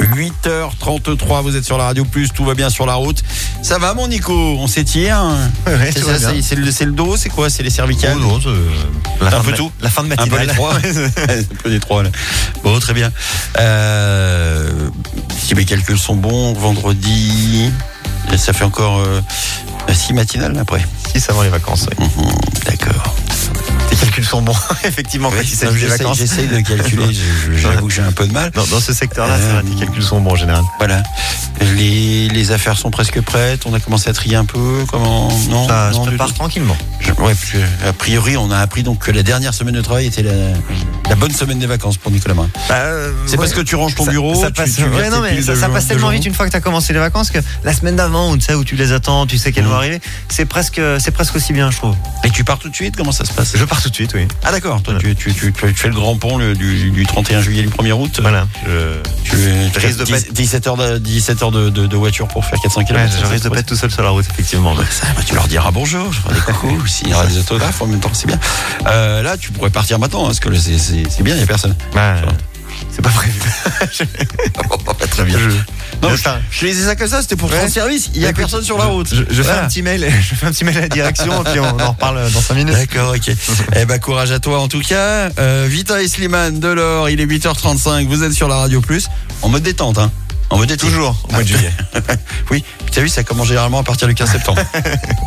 8h33, vous êtes sur la Radio Plus, tout va bien sur la route. Ça va mon Nico? On s'étire? Ouais, c'est le dos, c'est quoi? C'est les cervicales? Oh, non, un peu tout? La fin de Un peu matinale. les trois? Un peu les trois là. Bon, très bien. Si mes calculs sont bons, vendredi, ça fait encore 6 matinales après. 6 avant les vacances, oui. D'accord. Tes calculs sont bons, effectivement, quand il s'agit des vacances. J'essaye de calculer, j'avoue que j'ai un peu de mal. Dans ce secteur-là, c'est vrai, tes calculs sont bons en général. Voilà. Les affaires sont presque prêtes, on a commencé à trier un peu. Comment? Non, Ça se non, prépare tranquillement. Ouais, parce que, a priori, on a appris donc que la dernière semaine de travail était la bonne semaine des vacances pour Nicolas Marin. C'est parce que tu ranges ton bureau. Ça passe, ça passe tellement vite une fois que tu as commencé les vacances que la semaine d'avant, où tu les attends, tu sais qu'elles vont arriver, c'est presque aussi bien, je trouve. Et tu pars tout de suite? Comment ça se passe? Je pars tout de suite, oui. Ah d'accord, toi tu fais le grand pont du 31 juillet, du 1er août. Voilà. Tu risques de 17 heures de voiture pour faire 400 km. Ouais, je risque de pas être tout seul sur la route, effectivement. Tu leur diras bonjour, je ferai des coucous, s'il y aura des autographes en même temps, c'est bien. Là, tu pourrais partir maintenant, parce que c'est bien, il n'y a personne. C'est pas prévu. Très bien. Non, je lisais ça comme ça, c'était pour rendre service. Il n'y a personne sur la route. Je fais un petit mail à la direction, puis on en reparle dans 5 minutes. D'accord, ok. Eh ben, courage à toi en tout cas. Vita et Slimane, Delors, il est 8h35, vous êtes sur la Radio Plus. En mode détente, hein. En mode détente. Toujours, au mois de juillet. Oui, tu as vu, ça commence généralement à partir du 15 septembre.